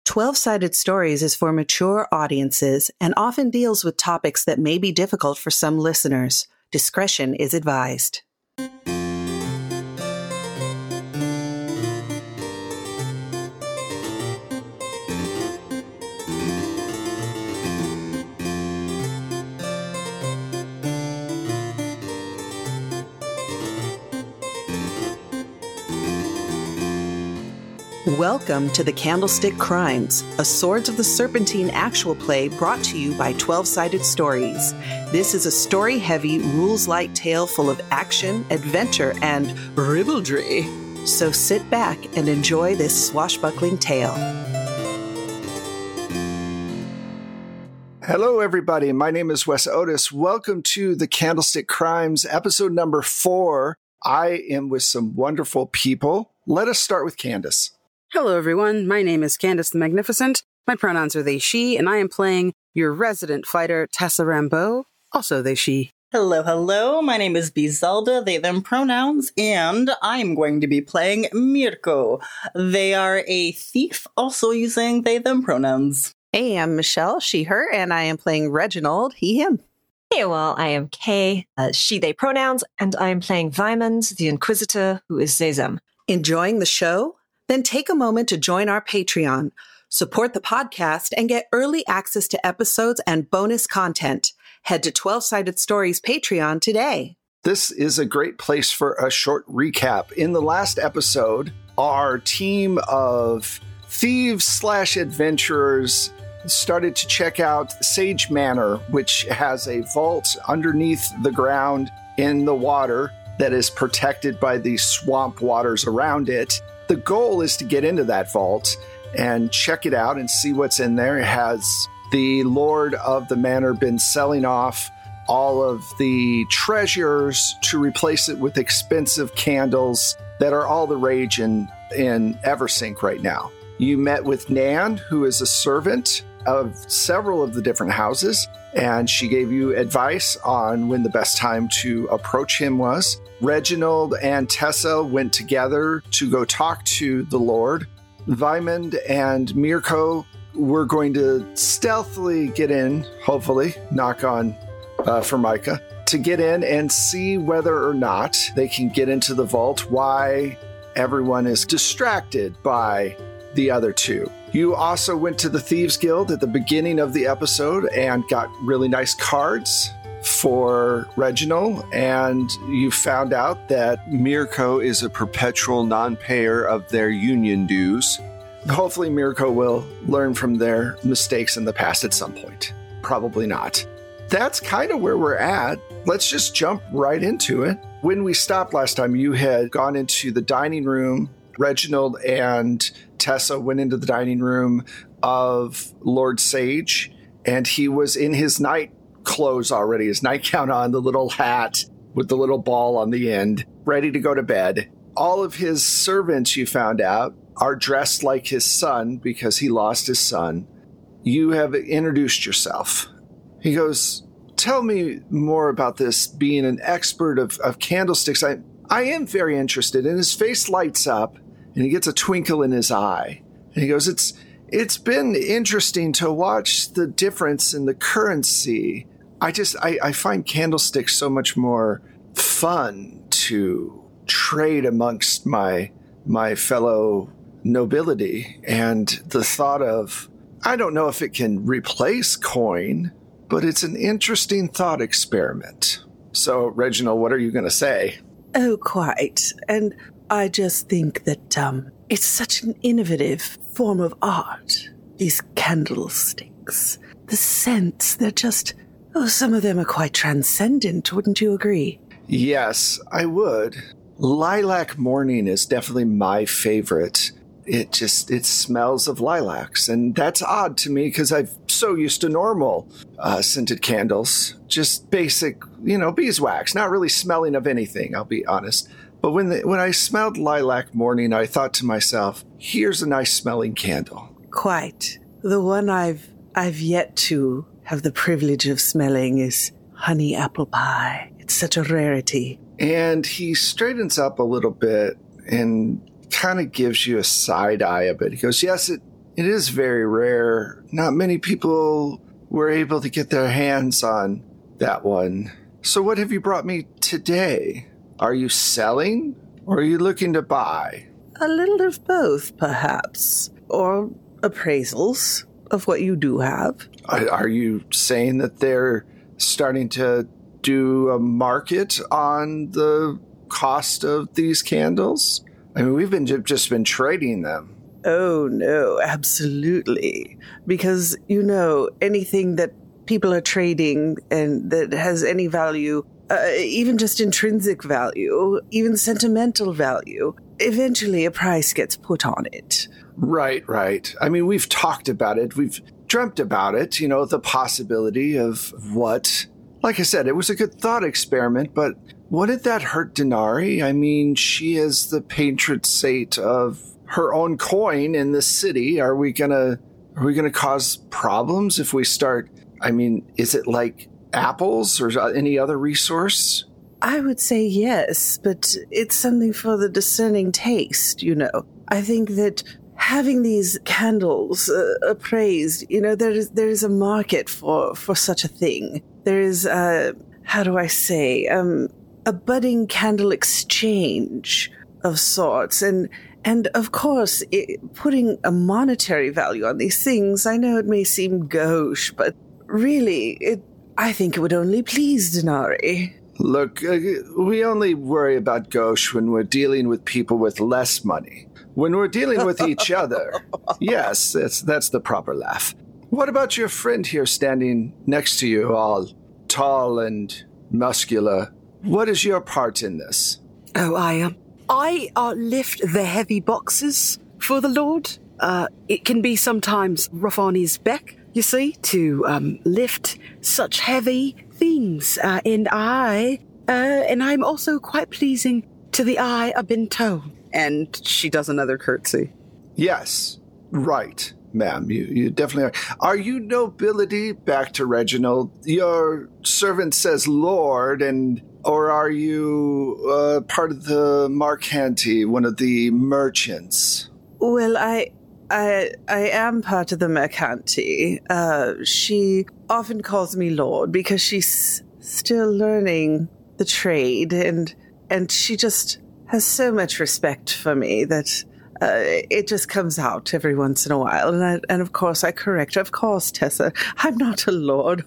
12-Sided Stories is for mature audiences and often deals with topics that may be difficult for some listeners. Discretion is advised. Welcome to the Candlestick Crimes, a Swords of the Serpentine actual play brought to you by 12-Sided Stories. This is a story-heavy, rules-light tale full of action, adventure, and ribaldry. So sit back and enjoy this swashbuckling tale. Hello, everybody. My name is Wes Otis. Welcome to the Candlestick Crimes, episode number 4. I am with some wonderful people. Let us start with Candace. Hello, everyone. My name is Candace the Magnificent. My pronouns are they, she, and I am playing your resident fighter, Tessa Rambeau, also they, she. Hello. My name is Bizelda, they, them pronouns, and I'm going to be playing Mirko. They are a thief, also using they, them pronouns. Hey, I'm Michelle, she, her, and I am playing Reginald, he, him. Hey, well, I am Kay, she, they pronouns, and I am playing Vymond, the Inquisitor, who is they, them. Enjoying the show? Then take a moment to join our Patreon, support the podcast, and get early access to episodes and bonus content. Head to 12-Sided Stories Patreon today. This is a great place for a short recap. In the last episode, our team of thieves/adventurers started to check out Sage Manor, which has a vault underneath the ground in the water that is protected by the swamp waters around it. The goal is to get into that vault and check it out and see what's in there. Has the Lord of the Manor been selling off all of the treasures to replace it with expensive candles that are all the rage in Eversink right now? You met with Nan, who is a servant of several of the different houses, and she gave you advice on when the best time to approach him was. Reginald and Tessa went together to go talk to the Lord. Vymond and Mirko were going to stealthily get in, hopefully, knock on Formica, to get in and see whether or not they can get into the vault, why everyone is distracted by the other two. You also went to the Thieves Guild at the beginning of the episode and got really nice cards for Reginald, and you found out that Mirko is a perpetual non-payer of their union dues. Hopefully Mirko will learn from their mistakes in the past at some point. Probably not. That's kind of where we're at. Let's just jump right into it. When we stopped last time, you had gone into the dining room. Reginald and Tessa went into the dining room of Lord Sage, and he was in his night clothes already, his nightgown on, the little hat with the little ball on the end, ready to go to bed. All of his servants, you found out, are dressed like his son because he lost his son. You have introduced yourself. He goes, tell me more about this, being an expert of candlesticks. I am very interested. And his face lights up, and he gets a twinkle in his eye. And he goes, It's been interesting to watch the difference in the currency. I find candlesticks so much more fun to trade amongst my fellow nobility. And the thought of, I don't know if it can replace coin, but it's an interesting thought experiment. So, Reginald, what are you going to say? Oh, quite. And I just think that it's such an innovative form of art, these candlesticks. The scents, they're just, some of them are quite transcendent, wouldn't you agree? Yes, I would. Lilac Morning is definitely my favorite. It smells of lilacs, and that's odd to me because I'm so used to normal scented candles. Just basic, beeswax, not really smelling of anything, I'll be honest. But when I smelled Lilac Morning, I thought to myself, here's a nice smelling candle. Quite. The one I've yet to have the privilege of smelling is honey apple pie. It's such a rarity. And he straightens up a little bit and kind of gives you a side eye a bit. He goes, yes, It is very rare. Not many people were able to get their hands on that one. So what have you brought me today? Are you selling or are you looking to buy? A little of both, perhaps. Or appraisals of what you do have. Are you saying that they're starting to do a market on the cost of these candles? I mean, we've been just been trading them. Oh, no, absolutely. Because, anything that people are trading and that has any value, even just intrinsic value, even sentimental value, eventually a price gets put on it. Right. I mean, we've talked about it. We've dreamt about it, the possibility of what. Like I said, it was a good thought experiment, but wouldn't that hurt Denari? I mean, she is the patron saint of her own coin in this city. Are we gonna cause problems if we start? I mean, is it like apples or any other resource? I would say yes, but it's something for the discerning taste, I think that having these candles appraised, there is a market for such a thing. There is, a budding candle exchange of sorts. And of course, putting a monetary value on these things, I know it may seem gauche, but really, I think it would only please Denari. Look, we only worry about gauche when we're dealing with people with less money. When we're dealing with each other, yes, that's the proper laugh. What about your friend here standing next to you, all tall and muscular? What is your part in this? Oh, I lift the heavy boxes for the Lord. It can be sometimes rough on his back, you see, to lift such heavy things. And I'm also quite pleasing to the eye, I've been told. And she does another curtsy. Yes, right, ma'am. You definitely are. Are you nobility? Back to Reginald. Your servant says lord, or are you part of the Mercanti, one of the merchants? Well, I am part of the Mercanti. She often calls me lord because she's still learning the trade, and she just has so much respect for me that it just comes out every once in a while. And of course I correct her. Of course, Tessa, I'm not a lord.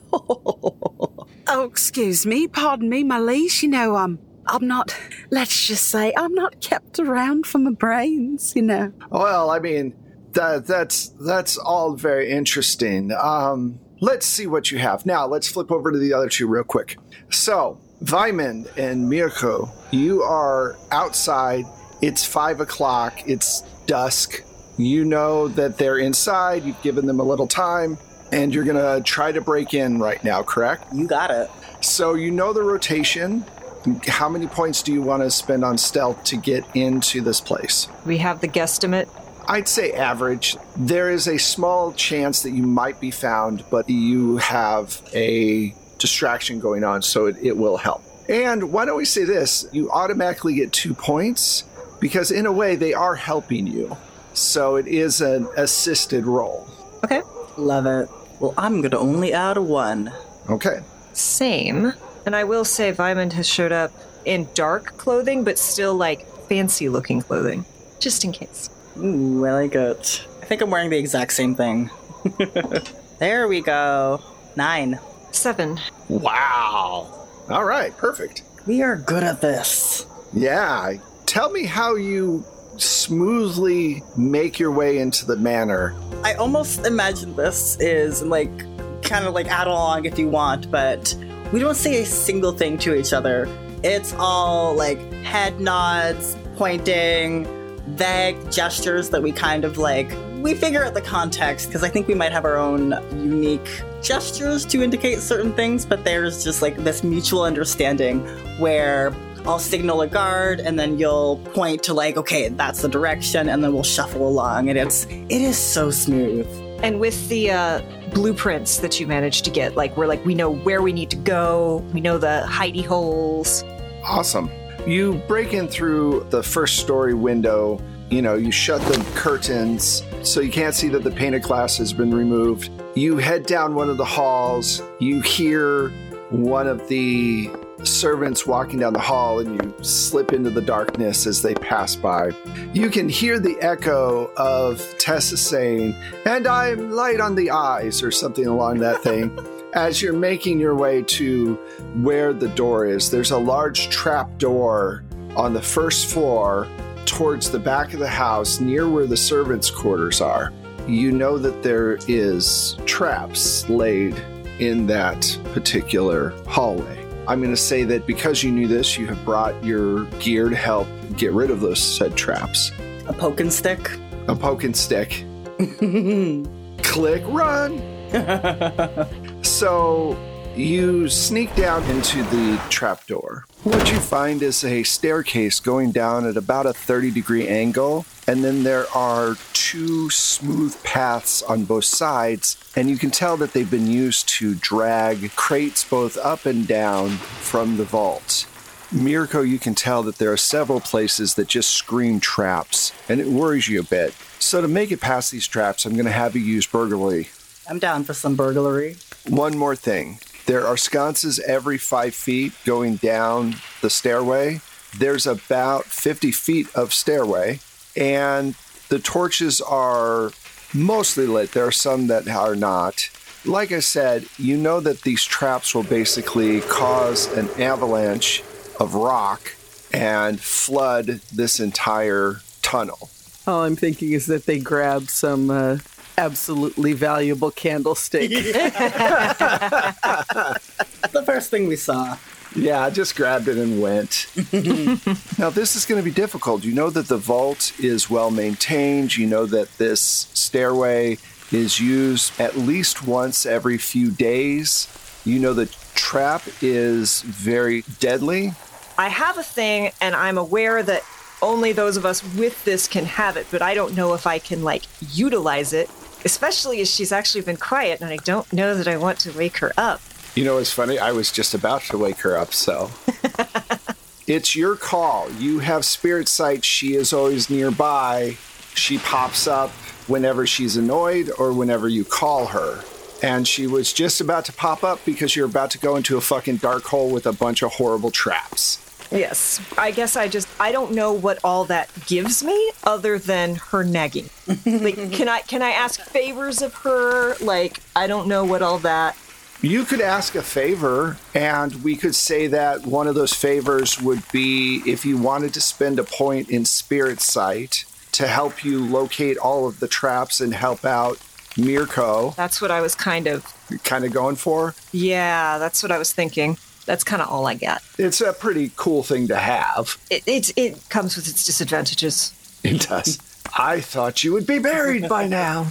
Oh, excuse me, pardon me, my liege. I'm not, let's just say, I'm not kept around for my brains, Well, I mean, that's all very interesting. Let's see what you have. Now, let's flip over to the other two real quick. So, Vymond and Mirko, you are outside. It's 5 o'clock. It's dusk. You know that they're inside. You've given them a little time, and you're going to try to break in right now, correct? You got it. So you know the rotation. How many points do you want to spend on stealth to get into this place? We have the guesstimate. I'd say average. There is a small chance that you might be found, but you have a distraction going on, so it will help. And why don't we say this? You automatically get 2 points because in a way they are helping you. So it is an assisted roll. Okay. Love it. Well, I'm going to only add 1. Okay. Same. And I will say Vymond has showed up in dark clothing, but still fancy looking clothing. Just in case. Ooh, I like it. I think I'm wearing the exact same thing. There we go. 9. 7. Wow. All right, perfect. We are good at this. Yeah. Tell me how you smoothly make your way into the manor. I almost imagine this is kind of add along if you want, but we don't say a single thing to each other. It's all head nods, pointing, vague gestures that we kind of we figure out the context because I think we might have our own unique gestures to indicate certain things, but there's just this mutual understanding where I'll signal a guard and then you'll point to okay, that's the direction, and then we'll shuffle along, and it is so smooth. And with the blueprints that you managed to get, we know where we need to go, we know the hidey holes. Awesome. You break in through the first story window. You shut the curtains so you can't see that the painted glass has been removed. You head down one of the halls. You hear one of the servants walking down the hall, and you slip into the darkness as they pass by. You can hear the echo of Tessa saying, "And I'm light on the eyes," or something along that thing. As you're making your way to where the door is, there's a large trap door on the first floor towards the back of the house near where the servants' quarters are. You know that there is traps laid in that particular hallway. I'm going to say that because you knew this, you have brought your gear to help get rid of those said traps. A poke and stick. A poke and stick. Click, run! So you sneak down into the trapdoor. What you find is a staircase going down at about a 30-degree angle, and then there are two smooth paths on both sides, and you can tell that they've been used to drag crates both up and down from the vault. Mirko, you can tell that there are several places that just scream traps, and it worries you a bit. So to make it past these traps, I'm going to have you use burglary. I'm down for some burglary. One more thing. There are sconces every 5 feet going down the stairway. There's about 50 feet of stairway, and the torches are mostly lit. There are some that are not. Like I said, you know that these traps will basically cause an avalanche of rock and flood this entire tunnel. All I'm thinking is that they grab some absolutely valuable candlestick. The first thing we saw. Yeah, I just grabbed it and went. Now, this is going to be difficult. You know that the vault is well maintained. You know that this stairway is used at least once every few days. You know the trap is very deadly. I have a thing, and I'm aware that only those of us with this can have it, but I don't know if I can, utilize it, especially as she's actually been quiet, and I don't know that I want to wake her up. You know, it's funny. I was just about to wake her up, so. It's your call. You have spirit sight. She is always nearby. She pops up whenever she's annoyed or whenever you call her. And she was just about to pop up because you're about to go into a fucking dark hole with a bunch of horrible traps. Yes, I guess I don't know what all that gives me other than her nagging. Can I ask favors of her? I don't know what all that. You could ask a favor, and we could say that one of those favors would be if you wanted to spend a point in spirit sight to help you locate all of the traps and help out Mirko. That's what I was kind of going for? Yeah, that's what I was thinking. That's kind of all I got. It's a pretty cool thing to have. It comes with its disadvantages. It does. I thought you would be married by now.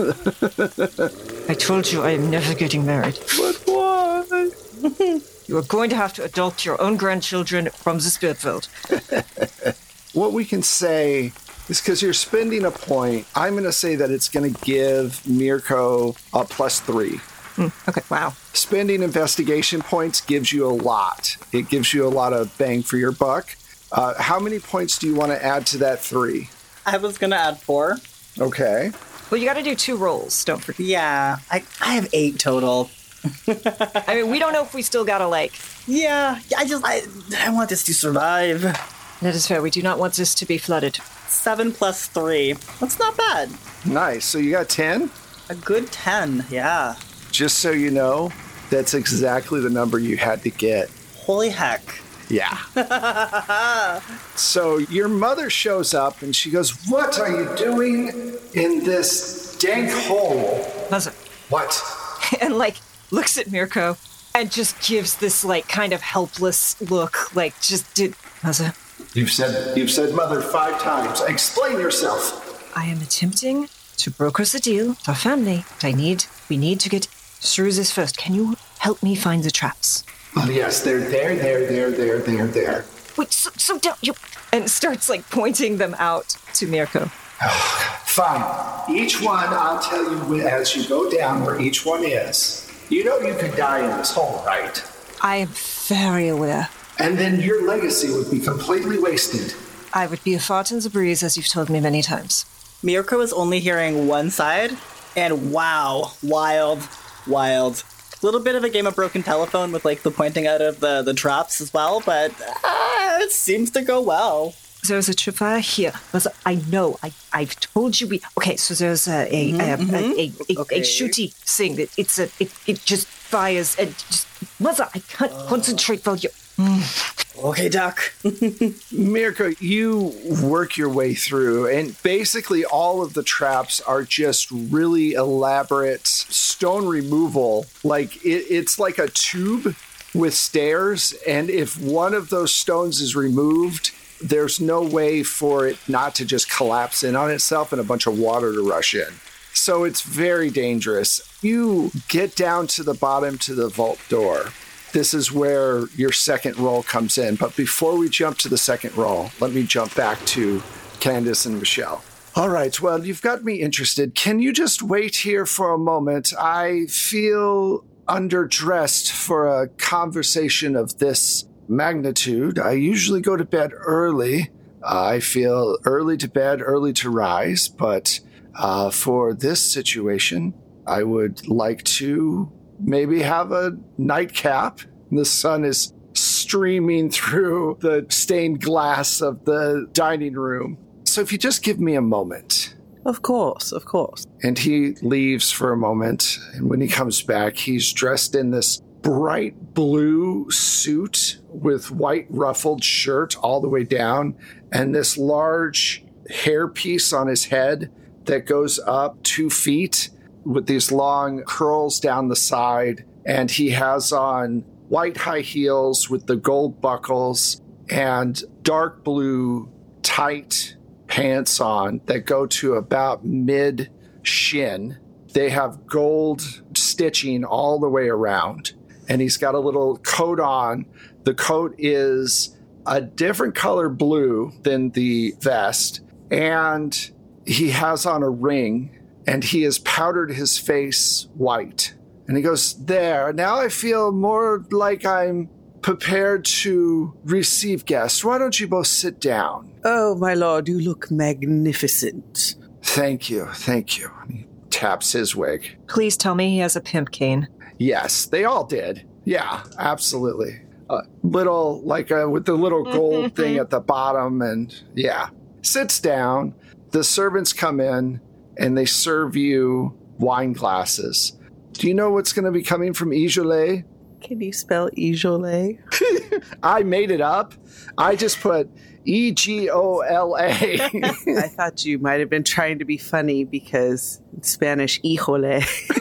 I told you I am never getting married. But why? You are going to have to adopt your own grandchildren from the spirit world. What we can say is because you're spending a point, I'm going to say that it's going to give Mirko a +3. Okay, wow. Spending investigation points gives you a lot. It gives you a lot of bang for your buck. How many points do you want to add to that 3? I was going to add 4. Okay. Well, you got to do 2 rolls, don't forget. Yeah, I have 8 total. I mean, we don't know if we still got to Yeah, I want this to survive. That is fair. We do not want this to be flooded. 7 plus 3. That's not bad. Nice. So you got 10? A good 10, yeah. Just so you know, that's exactly the number you had to get. Holy heck. Yeah. So your mother shows up and she goes, "What are you doing in this dank hole?" Mother. What? And looks at Mirko and just gives this kind of helpless look, Mother. You've said mother 5 times. Explain yourself. I am attempting to broker the deal with our family. We need to get through this first. Can you help me find the traps? Oh, yes, they're there. Wait, so don't you... And starts pointing them out to Mirko. Fine. Each one, I'll tell you as you go down where each one is. You know you could die in this hole, right? I am very aware. And then your legacy would be completely wasted. I would be a fart in the breeze, as you've told me many times. Mirko is only hearing one side, and wow, wild. A little bit of a game of broken telephone with like the pointing out of the drops as well, but it seems to go well. There's a tripwire here. I know. I've told you. Okay, so there's a shooty thing that it just fires and just. Mother, I can't concentrate while you. Okay, Doc. Mirko, you work your way through, and basically all of the traps are just really elaborate stone removal. Like it's like a tube with stairs, and if one of those stones is removed, there's no way for it not to just collapse in on itself and a bunch of water to rush in. So it's very dangerous. You get down to the bottom to the vault door. This is where your second roll comes in. But before we jump to the second roll, let me jump back to Candace and Michelle. All right, well, you've got me interested. Can you just wait here for a moment? I feel underdressed for a conversation of this magnitude. I usually go to bed early. I feel early to bed, early to rise, but for this situation, I would like to maybe have a nightcap. The sun is streaming through the stained glass of the dining room. So if you just give me a moment. Of course. And he leaves for a moment, and when he comes back, he's dressed in this bright blue suit with white ruffled shirt all the way down and this large hairpiece on his head that goes up 2 feet with these long curls down the side. And he has on white high heels with the gold buckles and dark blue tight pants on that go to about mid shin. They have gold stitching all the way around. And he's got a little coat on. The coat is a different color blue than the vest. And he has on a ring, and he has powdered his face white. And he goes, there, now I feel more like I'm prepared to receive guests. Why don't you both sit down? Oh, my lord, you look magnificent. Thank you. And he taps his wig. Please tell me he has a pimp cane. Yes, they all did. Yeah, absolutely. Little, like with the little gold thing at the bottom, and yeah. Sits down. The servants come in, and they serve you wine glasses. Do you know what's going to be coming from Ijolet? Can you spell Ijolet? I made it up. I just put Egola. I thought you might have been trying to be funny because in Spanish, híjole.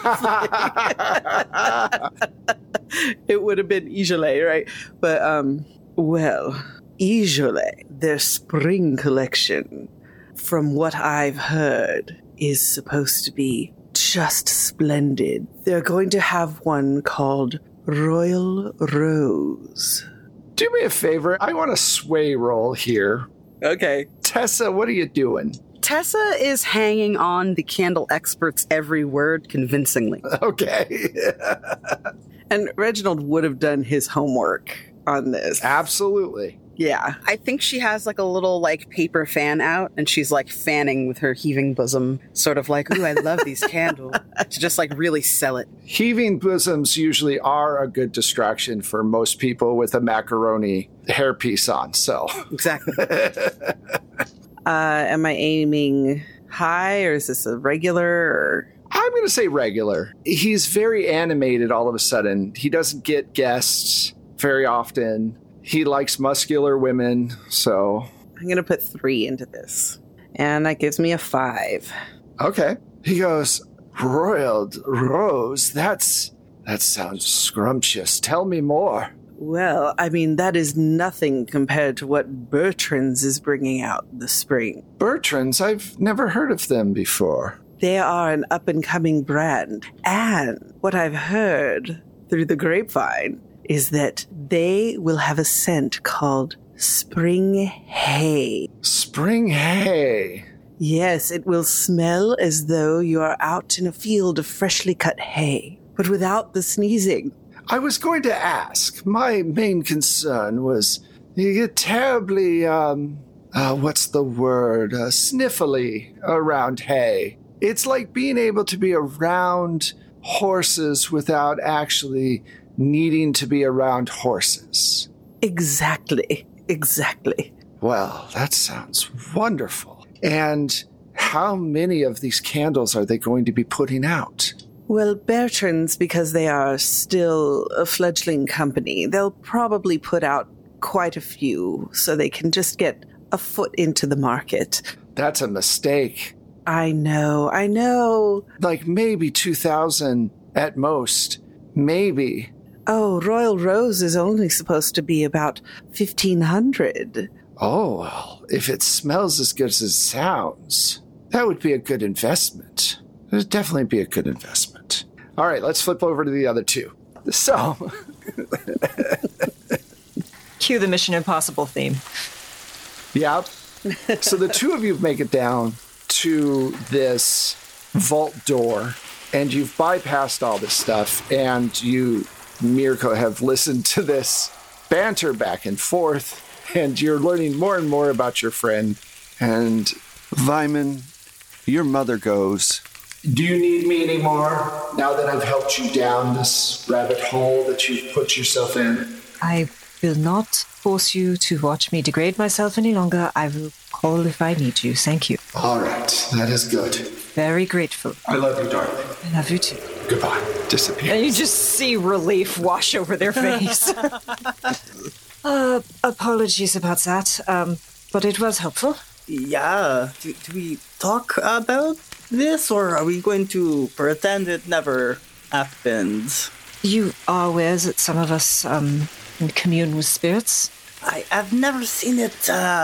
It would have been Ijolet, right? But, well, Ijolet, their spring collection, from what I've heard, is supposed to be just splendid. They're going to have one called Royal Rose. Do me a favor. I want a sway roll here. Okay. Tessa, what are you doing? Tessa is hanging on the candle expert's every word convincingly. Okay. And Reginald would have done his homework on this. Absolutely. Yeah. I think she has like a little like paper fan out, and she's like fanning with her heaving bosom, sort of like, ooh, I love these candles. To just like really sell it. Heaving bosoms usually are a good distraction for most people with a macaroni hairpiece on, so. Exactly. Am I aiming high, or is this a regular, or? I'm going to say regular. He's very animated all of a sudden. He doesn't get guests very often. He likes muscular women, so. I'm going to put 3 into this. And that gives me a 5. Okay. He goes, Royal Rose, that sounds scrumptious. Tell me more. Well, I mean, that is nothing compared to what Bertrand's is bringing out this spring. Bertrand's? I've never heard of them before. They are an up-and-coming brand. And what I've heard through the grapevine is that they will have a scent called Spring Hay. Spring Hay? Yes, it will smell as though you are out in a field of freshly cut hay, but without the sneezing. I was going to ask. My main concern was you get terribly what's the word? Sniffly around hay. It's like being able to be around horses without actually needing to be around horses. Exactly. Well, that sounds wonderful. And how many of these candles are they going to be putting out? Well, Bertrand's, because they are still a fledgling company, they'll probably put out quite a few so they can just get a foot into the market. That's a mistake. I know. Like maybe 2,000 at most. Maybe. Oh, Royal Rose is only supposed to be about 1,500. Oh, well, if it smells as good as it sounds, that would be a good investment. It would definitely be a good investment. All right, let's flip over to the other two. So... Cue the Mission Impossible theme. Yep. So the two of you make it down to this vault door, and you've bypassed all this stuff, and you, Mirko, have listened to this banter back and forth, and you're learning more and more about your friend. And Vyman, your mother goes, Do you need me anymore now that I've helped you down this rabbit hole that you've put yourself in? I will not force you to watch me degrade myself any longer. I will call if I need you. Thank you. All right, that is good. Very grateful. I love you, darling. I love you too. Goodbye. Disappear. And you just see relief wash over their face. Apologies about that, but it was helpful. Yeah. Do we talk about this, or are we going to pretend it never happened? You are aware that some of us commune with spirits? I've never seen it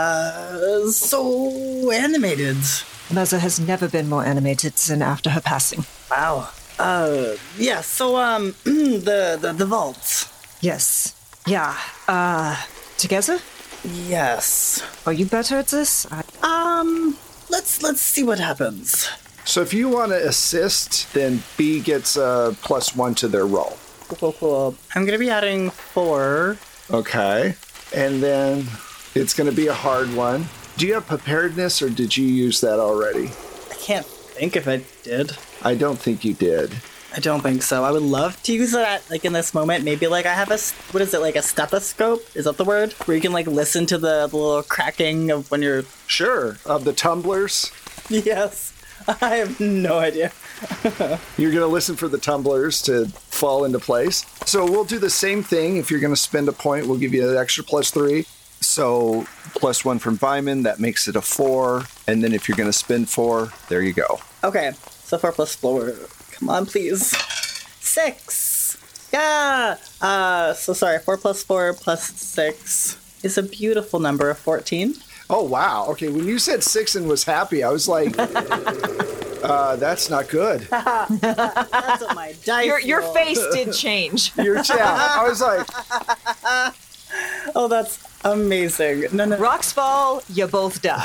so animated. Mother has never been more animated than after her passing. Wow. Yeah, so, the vault. Yes. Yeah. Together? Yes. Are you better at this? Let's see what happens. So if you want to assist, then B gets a +1 to their roll. Cool. I'm gonna be adding 4. Okay. And then it's going to be a hard one. Do you have preparedness, or did you use that already? I can't think if I did. I don't think you did. I don't think so. I would love to use that, like, in this moment. Maybe, like, I have a stethoscope? Is that the word? Where you can, like, listen to the little cracking of when you're... Sure. Of the tumblers? Yes. I have no idea. You're going to listen for the tumblers to fall into place. So we'll do the same thing. If you're going to spend a point, we'll give you an extra +3. so +1 from Vyman, that makes it a 4. And then if you're going to spend 4, there you go. Okay. So 4 + 4. Come on, please. 6. Yeah. So sorry. 4 + 4 + 6 is a beautiful number of 14. Oh, wow. Okay, when you said 6 and was happy, I was like, that's not good. That's what my dice Your roll. face did change. I was like, Oh, that's amazing. No. Rocks fall, you both die.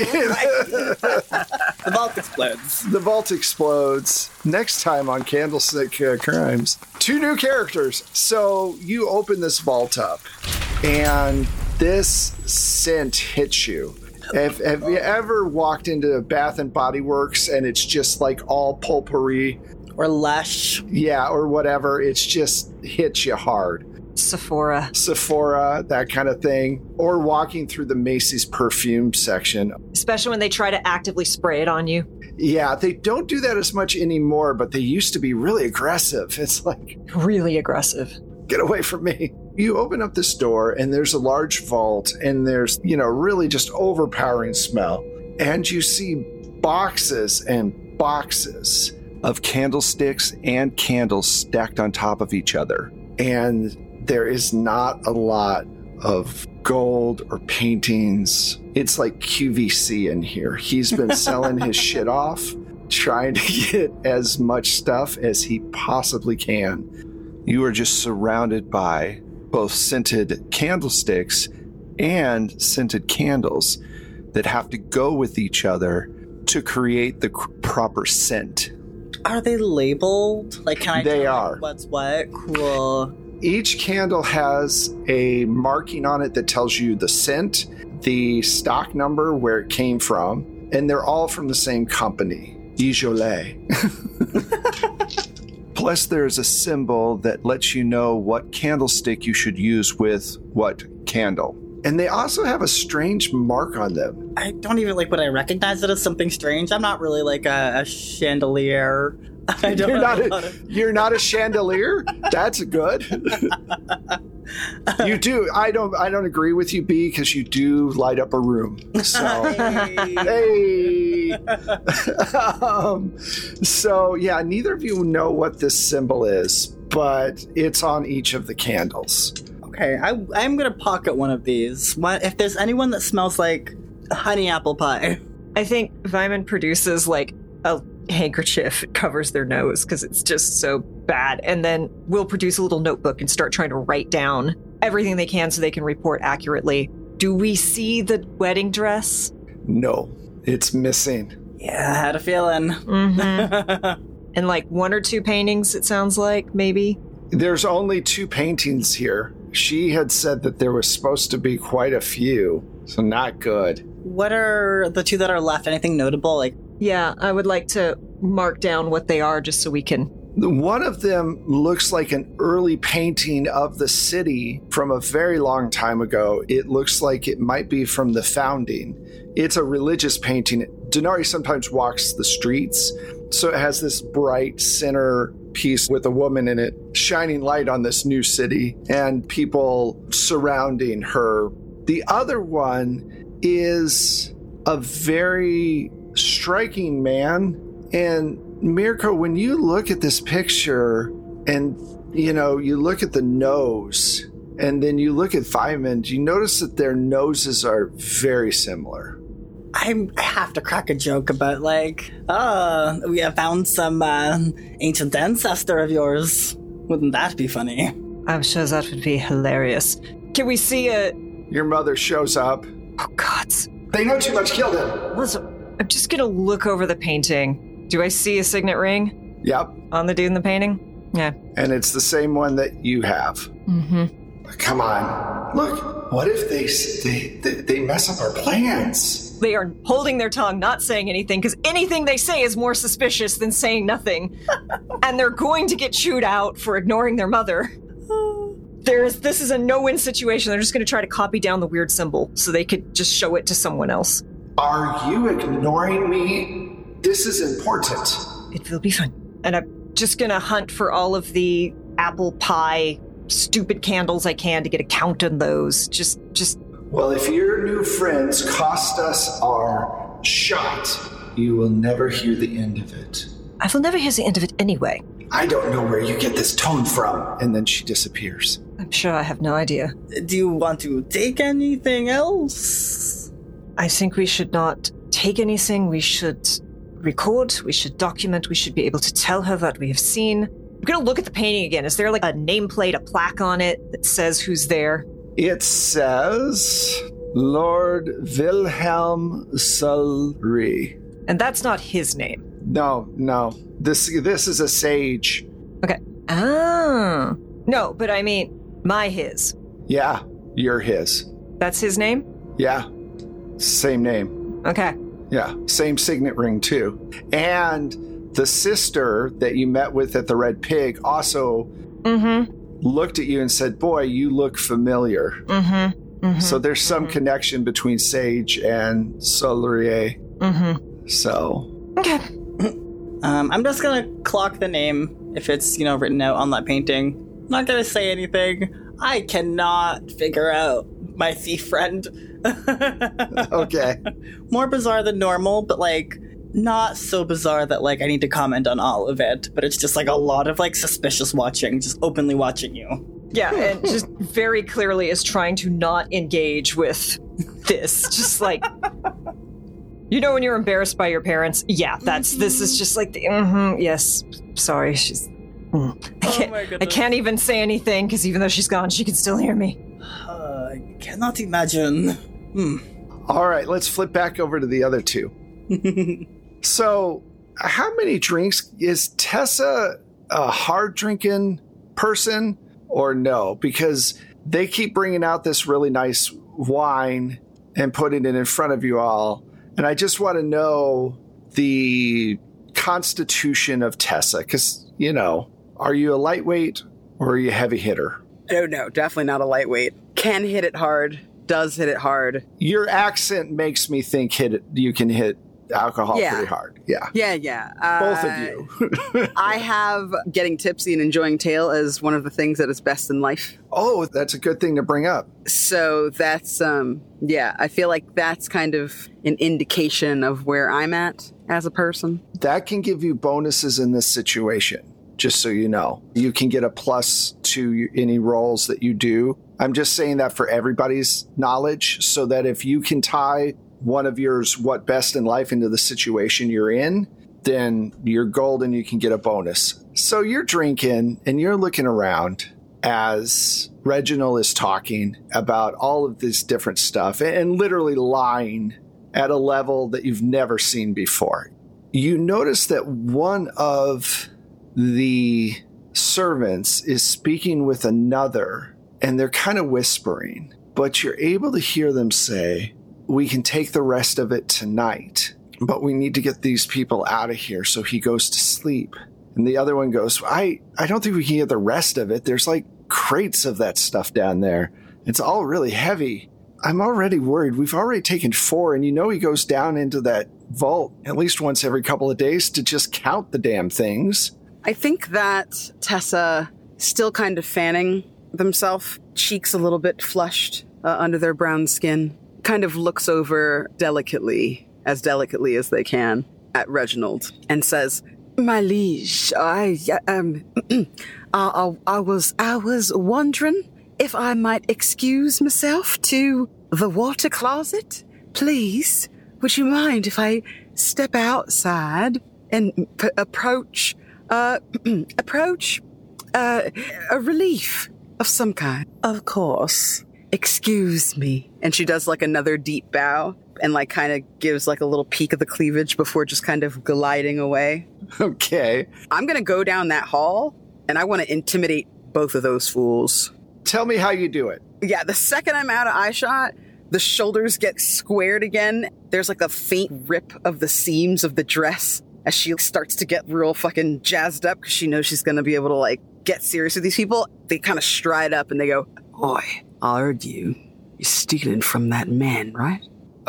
The vault explodes. the vault explodes. Next time on Candlestick Crimes. 2 new characters. So you open this vault up, and this scent hits you. Have you ever walked into Bath and Body Works and it's just like all potpourri? Or Lush. Yeah, or whatever. It's just hits you hard. Sephora. That kind of thing. Or walking through the Macy's perfume section. Especially when they try to actively spray it on you. Yeah, they don't do that as much anymore, but they used to be really aggressive. It's like, Really aggressive. get away from me. You open up this door and there's a large vault and there's, really just overpowering smell. And you see boxes and boxes Of candlesticks and candles stacked on top of each other. and there is not a lot of gold or paintings. It's like QVC in here. He's been selling his shit off, trying to get as much stuff as he possibly can. You are just surrounded by both scented candlesticks and scented candles that have to go with each other to create the proper scent. Are they labeled? Like, can I They tell are. what's what? Cool. Each candle has a marking on it that tells you the scent, the stock number where it came from, and they're all from the same company, Ijolet. Plus, there's a symbol that lets you know what candlestick you should use with what candle. And they also have a strange mark on them. I don't even would I recognize it as something strange? I'm not really like a chandelier. I don't You're not a chandelier? That's good. You do. I don't agree with you, B, because you do light up a room. So, hey. So, yeah, neither of you know what this symbol is, but it's on each of the candles. Okay, I'm gonna pocket one of these. If there's anyone that smells like honey apple pie? I think Vyman produces like a handkerchief, it covers their nose because it's just so bad, and then we'll produce a little notebook and start trying to write down everything they can so they can report accurately. Do we see the wedding dress? No, it's missing. Yeah, I had a feeling. Mm-hmm. And like one or two paintings, it sounds like, maybe? There's only 2 paintings here. She had said that there was supposed to be quite a few, so not good. What are the 2 that are left? Anything notable? Yeah, I would like to mark down what they are just so we can... One of them looks like an early painting of the city from a very long time ago. It looks like it might be from the founding. It's a religious painting. Denari sometimes walks the streets, so it has this bright center piece with a woman in it, shining light on this new city, and people surrounding her. The other one is a very striking man. And Mirko, when you look at this picture and, you look at the nose and then you look at Vyman, you notice that their noses are very similar. I have to crack a joke about we have found some ancient ancestor of yours. Wouldn't that be funny? I'm sure that would be hilarious. Can we see Your mother shows up. Oh, God. They know too much killed him. Listen, I'm just gonna look over the painting. Do I see a signet ring? Yep. On the dude in the painting? Yeah. And it's the same one that you have. Mm-hmm. Come on. Look, what if they mess up our plans? They are holding their tongue, not saying anything, because anything they say is more suspicious than saying nothing. And they're going to get chewed out for ignoring their mother. This is a no-win situation. They're just going to try to copy down the weird symbol so they could just show it to someone else. Are you ignoring me? This is important. It will be fun. And I'm just going to hunt for all of the apple pie stupid candles I can to get a count on those. Just... Well, if your new friends cost us our shot, you will never hear the end of it. I will never hear the end of it anyway. I don't know where you get this tone from. And then she disappears. I'm sure I have no idea. Do you want to take anything else? I think we should not take anything. We should record. We should document. We should be able to tell her what we have seen. I'm going to look at the painting again. Is there like a nameplate, a plaque on it that says who's there? It says Lord Wilhelm Sulri. And that's not his name. No. This is a sage. Okay. Ah. No, but I mean, his. Yeah, you're his. That's his name? Yeah. Same name. Okay. Yeah. Same signet ring, too. And the sister that you met with at the Red Pig also looked at you and said, boy, you look familiar. So there's some connection between Sage and Solarier. So. Okay. I'm just gonna clock the name if it's, written out on that painting. I'm not gonna say anything. I cannot figure out my thief friend. Okay. More bizarre than normal, but not so bizarre that I need to comment on all of it. But it's just a lot of suspicious watching, just openly watching you. Yeah, and just very clearly is trying to not engage with this. Just when you're embarrassed by your parents, yeah, this is just yes, sorry, she's... I can't even say anything, because even though she's gone, she can still hear me. I cannot imagine. All right, let's flip back over to the other two. So, how many drinks? Is Tessa a hard drinking person or no? Because they keep bringing out this really nice wine and putting it in front of you all. And I just want to know the constitution of Tessa, because, you know, are you a lightweight or are you a heavy hitter? Oh, no, definitely not a lightweight. Can hit it hard, does hit it hard. Your accent makes me think you can hit alcohol pretty hard. Yeah. Yeah. Both of you. I have getting tipsy and enjoying tail as one of the things that is best in life. Oh, that's a good thing to bring up. So that's, I feel like that's kind of an indication of where I'm at as a person. That can give you bonuses in this situation, just so you know. You can get a plus to any rolls that you do. I'm just saying that for everybody's knowledge, so that if you can tie one of yours what best in life into the situation you're in, then you're golden, you can get a bonus. So you're drinking and you're looking around as Reginald is talking about all of this different stuff and literally lying at a level that you've never seen before. You notice that one of the servants is speaking with another, and they're kind of whispering, but you're able to hear them say, "We can take the rest of it tonight, but we need to get these people out of here." So he goes to sleep. And the other one goes, I don't think we can get the rest of it. There's like crates of that stuff down there. It's all really heavy. I'm already worried. We've already taken 4, and you know he goes down into that vault at least once every couple of days to just count the damn things. I think that Tessa, still kind of fanning themselves, cheeks a little bit flushed under their brown skin, kind of looks over delicately as they can, at Reginald and says, "My liege, I was wondering if I might excuse myself to the water closet. Please, would you mind if I step outside and approach a relief of some kind?" Of course. "Excuse me." And she does like another deep bow and like kind of gives like a little peek of the cleavage before just kind of gliding away. Okay. I'm going to go down that hall and I want to intimidate both of those fools. Tell me how you do it. Yeah, the second I'm out of eye shot, the shoulders get squared again. There's like a faint rip of the seams of the dress as she starts to get real fucking jazzed up because she knows she's going to be able to like get serious with these people. They kind of stride up and they go, "Boy, I heard you. You're stealing from that man, right?"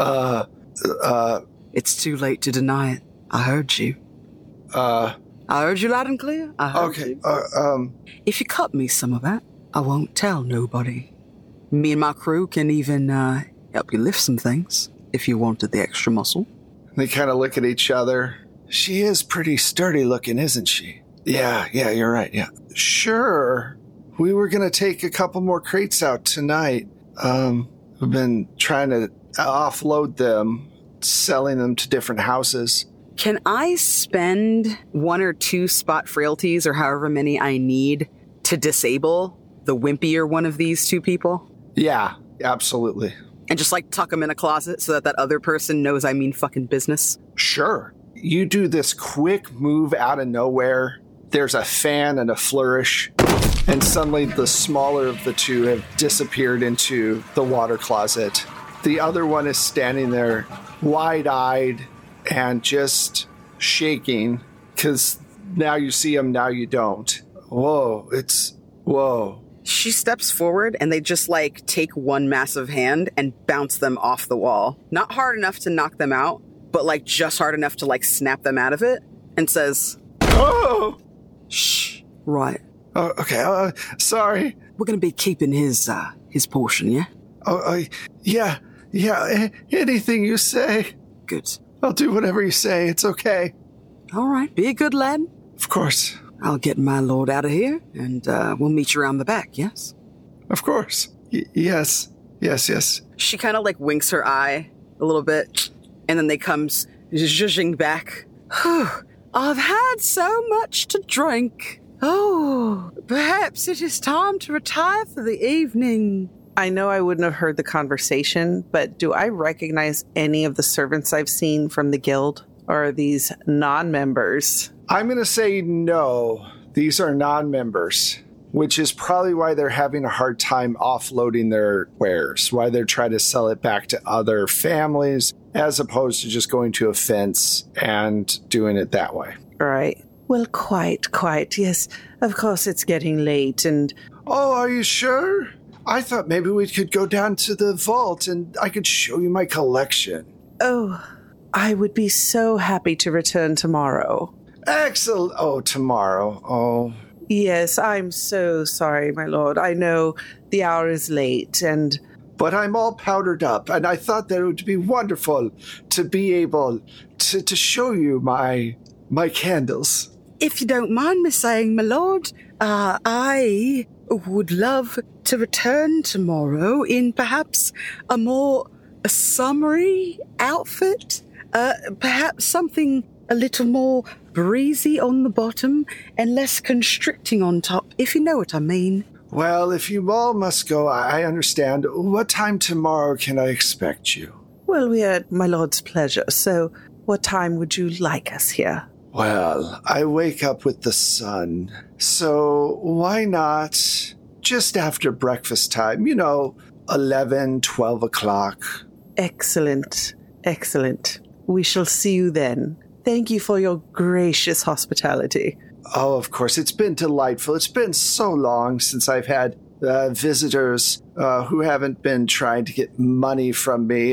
It's too late to deny it. I heard you. I heard you loud and clear. I heard you. If you cut me some of that, I won't tell nobody. Me and my crew can even help you lift some things if you wanted the extra muscle. They kind of look at each other. She is pretty sturdy looking, isn't she? Yeah, you're right, yeah. Sure. We were going to take a couple more crates out tonight. We've been trying to offload them, selling them to different houses. Can I spend 1 or 2 spot frailties or however many I need to disable the wimpier one of these 2 people? Yeah, absolutely. And just like tuck them in a closet so that other person knows I mean fucking business? Sure. You do this quick move out of nowhere. There's a fan and a flourish, and suddenly the smaller of the 2 have disappeared into the water closet. The other one is standing there wide-eyed and just shaking because now you see him, now you don't. Whoa. She steps forward and they just like take one massive hand and bounce them off the wall. Not hard enough to knock them out, but like just hard enough to like snap them out of it, and says, "Oh! Shh, right. Oh, okay, sorry. We're gonna be keeping his portion, yeah?" Yeah, anything you say. Good. I'll do whatever you say, it's okay. All right, be a good lad. Of course. I'll get my lord out of here, and we'll meet you around the back, yes? Of course. Yes. She kind of like winks her eye a little bit, and then they comes zhuzhing back. I've had so much to drink. Oh, perhaps it is time to retire for the evening. I know I wouldn't have heard the conversation, but do I recognize any of the servants I've seen from the guild? Or are these non-members? I'm going to say no. These are non-members. which is probably why they're having a hard time offloading their wares, why they're trying to sell it back to other families, as opposed to just going to a fence and doing it that way. Right. Well, quite. Yes, of course it's getting late and... Oh, are you sure? I thought maybe we could go down to the vault and I could show you my collection. Oh, I would be so happy to return tomorrow. Excellent. Oh, tomorrow. Oh. Yes, I'm so sorry, my lord. I know the hour is late and... But I'm all powdered up, and I thought that it would be wonderful to be able to show you my candles. If you don't mind me saying, my lord, I would love to return tomorrow in perhaps a more summery outfit. Perhaps something a little more breezy on the bottom and less constricting on top, if you know what I mean. Well, if you all must go, I understand. What time tomorrow can I expect you? Well, we are at my lord's pleasure, so what time would you like us here? Well, I wake up with the sun, so why not just after breakfast time? 11, 12 o'clock. Excellent. We shall see you then. Thank you for your gracious hospitality. Oh, of course. It's been delightful. It's been so long since I've had visitors who haven't been trying to get money from me.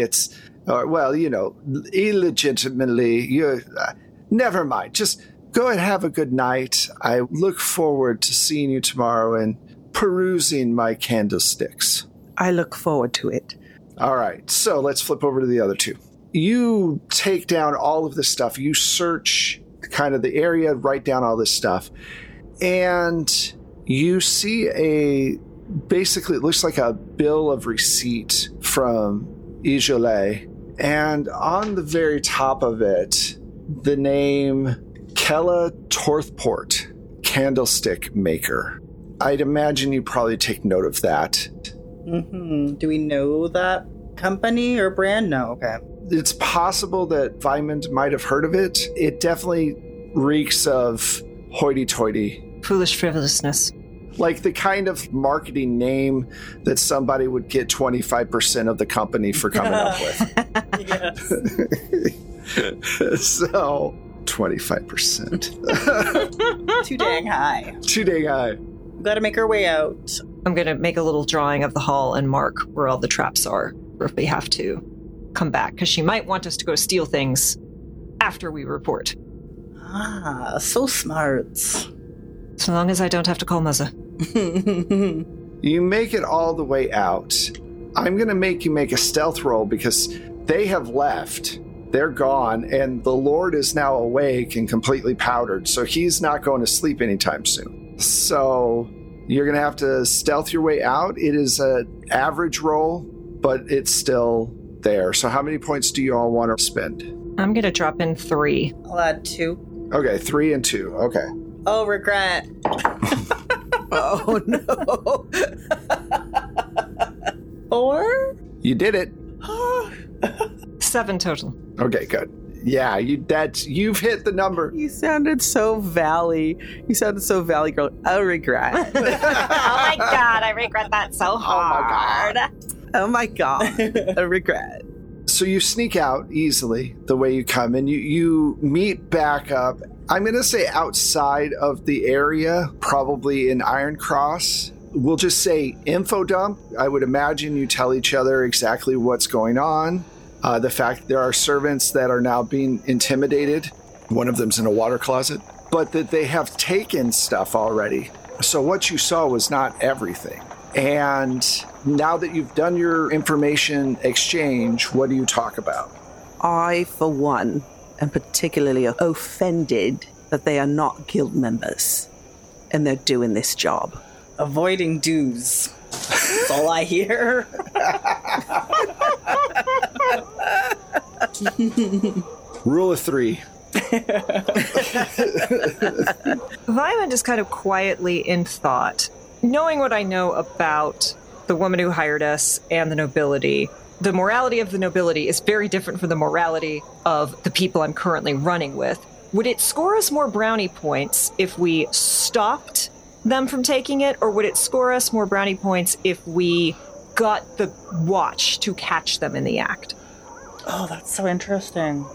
Illegitimately. Never mind. Just go and have a good night. I look forward to seeing you tomorrow and perusing my candlesticks. I look forward to it. All right. So let's flip over to the other two. You take down all of this stuff. You search kind of the area, write down all this stuff. And you see basically it looks like a bill of receipt from Ijolet. And on the very top of it, the name Kella Torthport, candlestick maker. I'd imagine you probably take note of that. Mm-hmm. Do we know that company or brand? No, okay. It's possible that Vimond might have heard of it. It definitely reeks of hoity-toity. Foolish frivolousness. Like the kind of marketing name that somebody would get 25% of the company for coming up with. Yes. So, 25%. Too dang high. Too dang high. We gotta make our way out. I'm going to make a little drawing of the hall and mark where all the traps are, or if we have to come back, because she might want us to go steal things after we report. Ah, so smart. So long as I don't have to call Muzza. You make it all the way out. I'm going to make you make a stealth roll because they have left. They're gone, and the Lord is now awake and completely powdered, so he's not going to sleep anytime soon. So you're going to have to stealth your way out. It is an average roll, but it's still there. So how many points do you all want to spend? I'm going to drop in 3. I'll add 2. Okay, 3 and 2. Okay. Oh, regret. Oh, no. 4? You did it. 7 total. Okay, good. Yeah, you've hit the number. You sounded so Valley. Girl. Oh, regret. Oh my god, I regret that so hard. Oh my god. A regret. So you sneak out easily the way you come, and you meet back up. I'm going to say outside of the area, probably in Iron Cross. We'll just say info dump. I would imagine you tell each other exactly what's going on. The fact that there are servants that are now being intimidated. One of them's in a water closet. But that they have taken stuff already. So what you saw was not everything. And now that you've done your information exchange, what do you talk about? I, for one, am particularly offended that they are not guild members. And they're doing this job. Avoiding dues. That's all I hear. Rule of 3. Vimond is kind of quietly in thought. Knowing what I know about the woman who hired us and the nobility, the morality of the nobility is very different from the morality of the people I'm currently running with. Would it score us more brownie points if we stopped them from taking it, or would it score us more brownie points if we got the watch to catch them in the act? Oh, that's so interesting.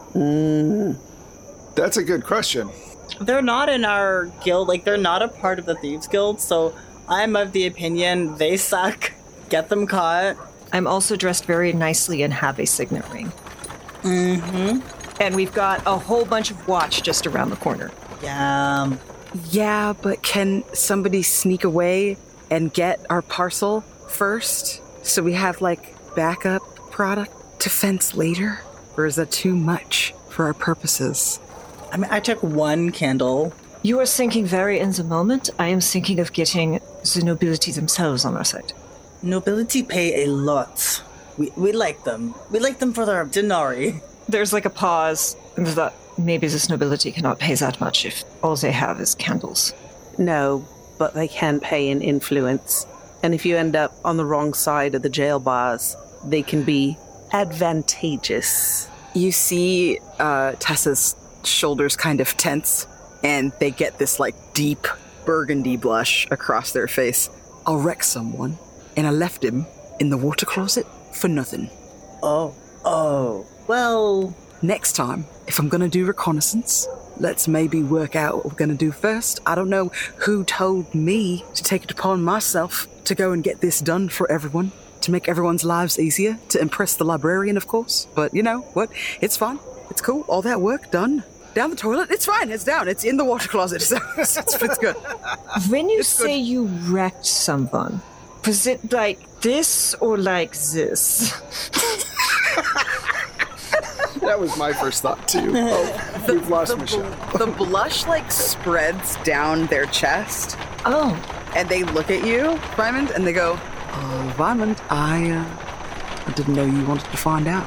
That's a good question. They're not in our guild, like, they're not a part of the Thieves Guild, so I'm of the opinion they suck. Get them caught. I'm also dressed very nicely and have a signet ring. Mm-hmm. And we've got a whole bunch of watch just around the corner. Yeah. Yeah, but can somebody sneak away and get our parcel first? So we have, like, backup product to fence later? Or is that too much for our purposes? I mean, I took one candle. You are thinking very in the moment. I am thinking of getting the nobility themselves on our side. Nobility pay a lot. We like them. We like them for their denarii. There's like a pause, and that maybe this nobility cannot pay that much if all they have is candles. No, but they can pay in influence. And if you end up on the wrong side of the jail bars, they can be advantageous. You see Tessa's shoulders kind of tense, and they get this, like, deep burgundy blush across their face. I'll wreck someone, and I left him in the water closet for nothing. Oh, well... Next time, if I'm gonna do reconnaissance, let's maybe work out what we're gonna do first. I don't know who told me to take it upon myself to go and get this done for everyone, to make everyone's lives easier, to impress the librarian, of course. But you know what? It's fine. It's cool. All that work done. Down the toilet. It's fine. It's down. It's in the water closet. So it's good. When you say you wrecked someone, was it like this or like this? That was my first thought, too. Oh, we've lost Michelle. The blush, like, spreads down their chest, Oh, and they look at you, Vymond, and they go, "Oh, Vymond, I didn't know you wanted to find out."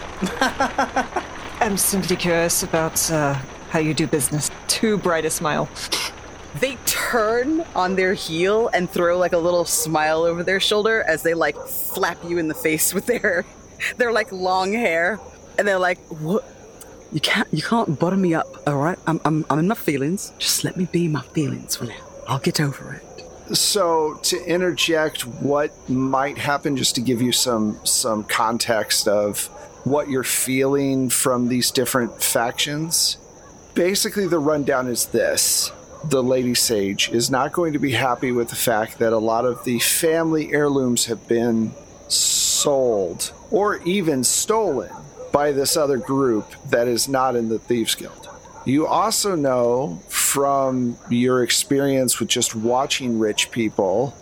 I'm simply curious about how you do business. Too bright a smile. They turn on their heel and throw, like, a little smile over their shoulder as they, like, flap you in the face with their like, long hair. And they're like, "What? You can't butter me up, all right? I'm in my feelings. Just let me be my feelings for now. I'll get over it." So, to interject what might happen, just to give you some context of what you're feeling from these different factions, basically the rundown is this. The Lady Sage is not going to be happy with the fact that a lot of the family heirlooms have been sold or even stolen by this other group that is not in the Thieves Guild. You also know from your experience with just watching rich people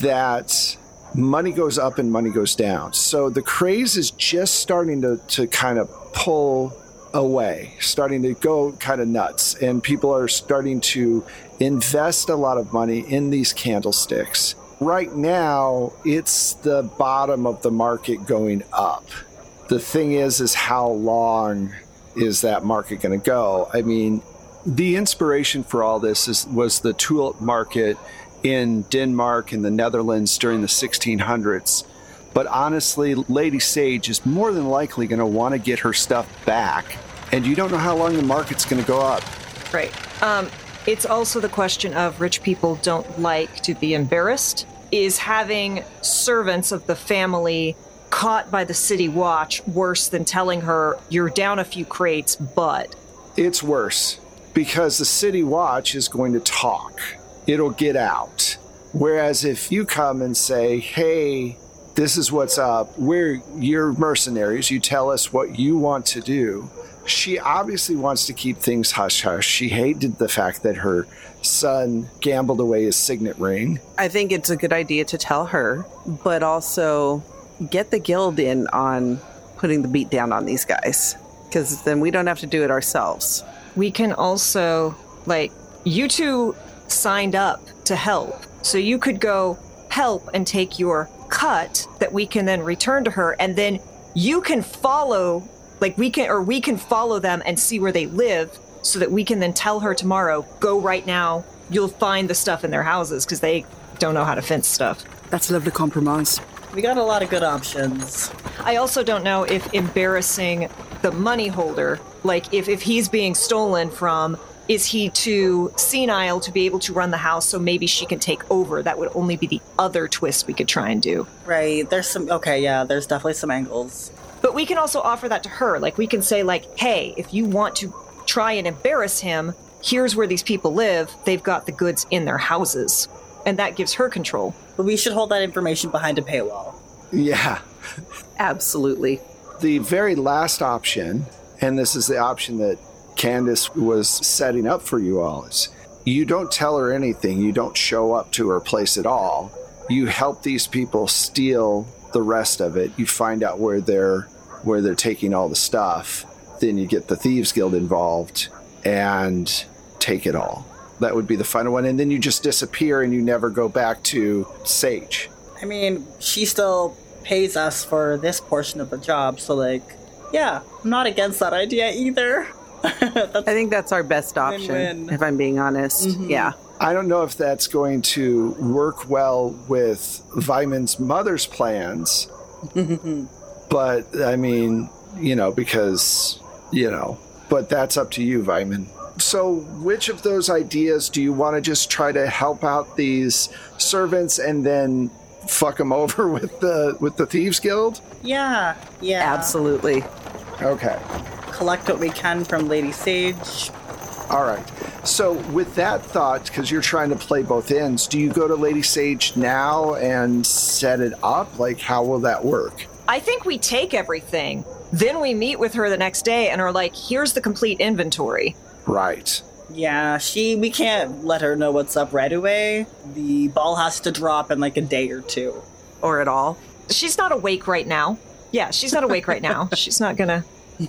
that money goes up and money goes down. So the craze is just starting to kind of pull away, starting to go kind of nuts. And people are starting to invest a lot of money in these candlesticks. Right now, it's the bottom of the market going up. The thing is how long is that market going to go? I mean, the inspiration for all this was the tulip market in Denmark and the Netherlands during the 1600s. But honestly, Lady Sage is more than likely going to want to get her stuff back. And you don't know how long the market's going to go up. Right. It's also the question of rich people don't like to be embarrassed. Is having servants of the family caught by the city watch worse than telling her you're down a few crates, but... It's worse because the city watch is going to talk. It'll get out. Whereas if you come and say, "Hey, this is what's up. We're your mercenaries. You tell us what you want to do." She obviously wants to keep things hush-hush. She hated the fact that her son gambled away his signet ring. I think it's a good idea to tell her, but also get the guild in on putting the beat down on these guys, because then we don't have to do it ourselves. We can also, like, you two signed up to help, so you could go help and take your cut that we can then return to her, and then you can follow, like, we can follow them and see where they live, so that we can then tell her tomorrow, go right now, you'll find the stuff in their houses, because they don't know how to fence stuff. That's a lovely compromise. We got a lot of good options. I also don't know if embarrassing the money holder, like if he's being stolen from is he too senile to be able to run the house, so maybe she can take over? That would only be the other twist we could try and do. Right. There's definitely some angles. But we can also offer that to her. Like, we can say, like, hey, if you want to try and embarrass him, here's where these people live. They've got the goods in their houses. And that gives her control. But we should hold that information behind a paywall. Yeah. Absolutely. The very last option, and this is the option that Candace was setting up for you all, is you don't tell her anything. You don't show up to her place at all. You help these people steal the rest of it. You find out where they're taking all the stuff. Then you get the Thieves Guild involved and take it all. That would be the final one. And then you just disappear and you never go back to Sage. I mean, she still pays us for this portion of the job, so I'm not against that idea either. I think that's our best option, win-win. if I'm being honest. Mm-hmm. Yeah. I don't know if that's going to work well with Vyman's mother's plans, but I mean, because, but that's up to you, Vyman. So which of those ideas do you want to just try to help out these servants and then fuck them over with the Thieves Guild? Yeah. Absolutely. Okay. Collect what we can from Lady Sage. All right. So with that thought, because you're trying to play both ends, do you go to Lady Sage now and set it up? Like, how will that work? I think we take everything. Then we meet with her the next day and are like, here's the complete inventory. Right. Yeah, we can't let her know what's up right away. The ball has to drop in like a day or two. Or at all. She's not awake right now. Yeah, she's not awake right now. She's not gonna...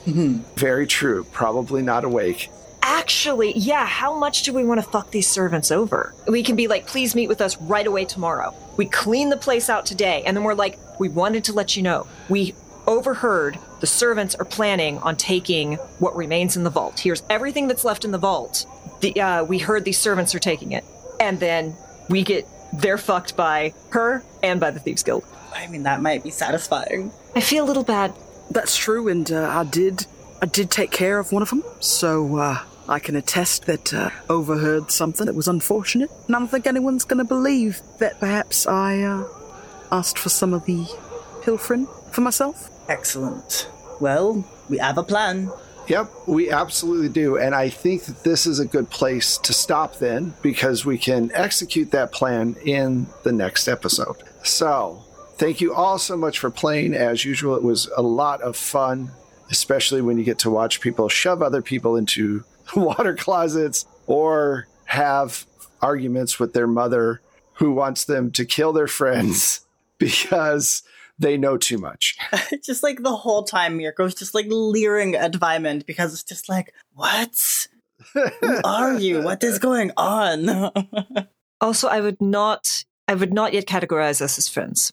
Very true. Probably not awake. Actually, yeah, how much do we want to fuck these servants over? We can be like, please meet with us right away tomorrow. We clean the place out today, and then we're like, we wanted to let you know. We overheard the servants are planning on taking what remains in the vault. Here's everything that's left in the vault. We heard these servants are taking it. And then they're fucked by her and by the Thieves Guild. I mean, that might be satisfying. I feel a little bad. That's true, and I did take care of one of them, so I can attest that overheard something that was unfortunate, and I don't think anyone's going to believe that perhaps I asked for some of the pilfering for myself. Excellent. Well, we have a plan. Yep, we absolutely do, and I think that this is a good place to stop then, because we can execute that plan in the next episode. So, thank you all so much for playing. As usual, it was a lot of fun, especially when you get to watch people shove other people into water closets or have arguments with their mother who wants them to kill their friends because they know too much. Just like the whole time Mirko's just like leering at Vyman because it's just like, what? Who are you? What is going on? Also, I would not yet categorize us as friends.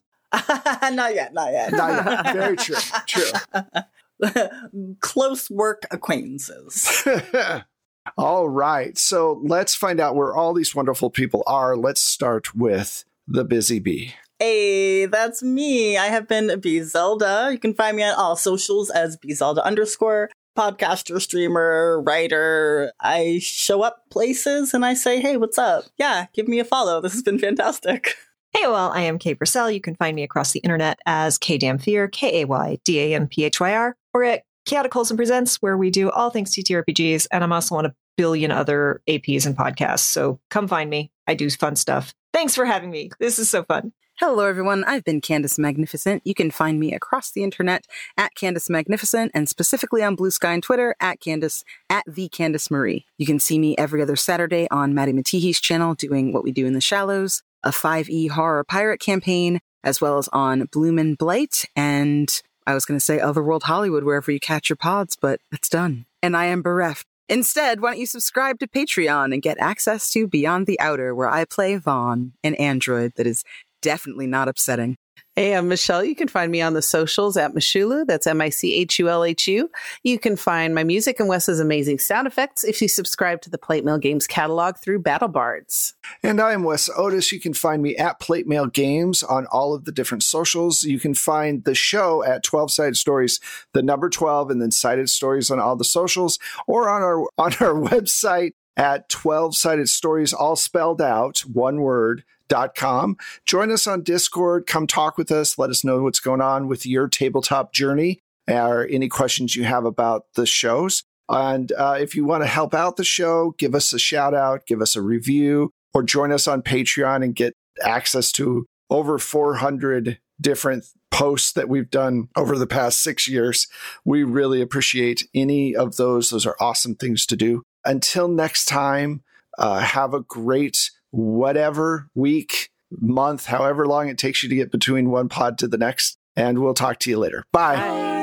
Not yet. Not yet. Very true. Close work acquaintances. All right. So let's find out where all these wonderful people are. Let's start with the Busy Bee. Hey, that's me. I have been B Zelda. You can find me on all socials as BZelda_, podcaster, streamer, writer. I show up places and I say, hey, what's up? Yeah, give me a follow. This has been fantastic. Hey, well, I am Kay Purcell. You can find me across the internet as KDamphyr, KAYDAMPHYR, or at Chaotic Wholesome Presents, where we do all things TTRPGs, and I'm also on a billion other APs and podcasts, so come find me. I do fun stuff. Thanks for having me. This is so fun. Hello, everyone. I've been Candace Magnificent. You can find me across the internet at Candace Magnificent, and specifically on Blue Sky and Twitter at the Candace Marie. You can see me every other Saturday on Maddie Matihi's channel doing What We Do in the Shallows, a 5e horror pirate campaign, as well as on Bloom and Blight, and I was going to say Otherworld Hollywood, wherever you catch your pods, but it's done. And I am bereft. Instead, why don't you subscribe to Patreon and get access to Beyond the Outer, where I play Vaughn, an android that is definitely not upsetting. Hey, I'm Michelle. You can find me on the socials at Michulu. That's MICHULHU. You can find my music and Wes's amazing sound effects if you subscribe to the Plate Mail Games catalog through BattleBards. And I am Wes Otis. You can find me at Plate Mail Games on all of the different socials. You can find the show at 12 Sided Stories, the number 12, and then Sided Stories on all the socials, or on our website, at 12sided stories, all spelled out, one word, .com. Join us on Discord. Come talk with us. Let us know what's going on with your tabletop journey or any questions you have about the shows. And if you want to help out the show, give us a shout out, give us a review, or join us on Patreon and get access to over 400 different posts that we've done over the past 6 years. We really appreciate any of those. Those are awesome things to do. Until next time, have a great whatever week, month, however long it takes you to get between one pod to the next. And we'll talk to you later. Bye. Bye.